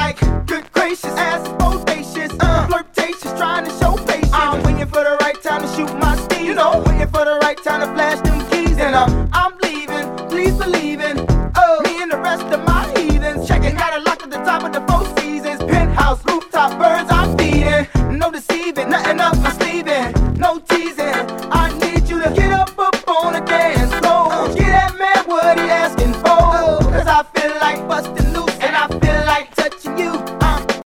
like good gracious, ass is bodacious, flirtatious, trying to show patience. I'm waiting for the right time to shoot my steam, you know, waiting for the right time to flash them keys. And I'm leaving, please believe in me and the rest of my heathens. Checking out a lock at the top of the 4